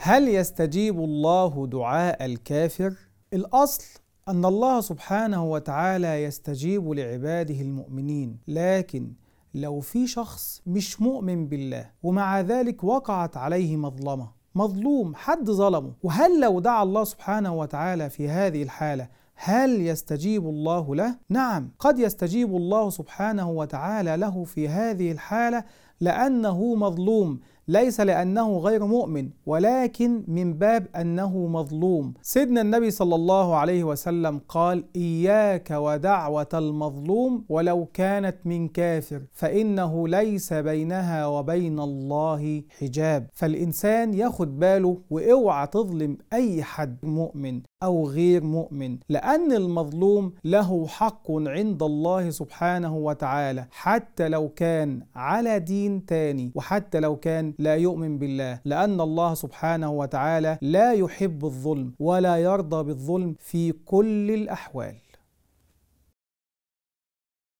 هل يستجيب الله دعاء الكافر؟ الأصل أن الله سبحانه وتعالى يستجيب لعباده المؤمنين، لكن لو في شخص مش مؤمن بالله ومع ذلك وقعت عليه مظلوم حد ظلمه، وهل لو دعا الله سبحانه وتعالى في هذه الحالة هل يستجيب الله له؟ نعم، قد يستجيب الله سبحانه وتعالى له في هذه الحالة لأنه مظلوم، ليس لأنه غير مؤمن، ولكن من باب أنه مظلوم. سيدنا النبي صلى الله عليه وسلم قال: إياك ودعوة المظلوم ولو كانت من كافر، فإنه ليس بينها وبين الله حجاب. فالإنسان ياخد باله، واوعى تظلم أي حد مؤمن أو غير مؤمن، لأن المظلوم له حق عند الله سبحانه وتعالى، حتى لو كان على دين تاني، وحتى لو كان لا يؤمن بالله، لأن الله سبحانه وتعالى لا يحب الظلم ولا يرضى بالظلم في كل الأحوال.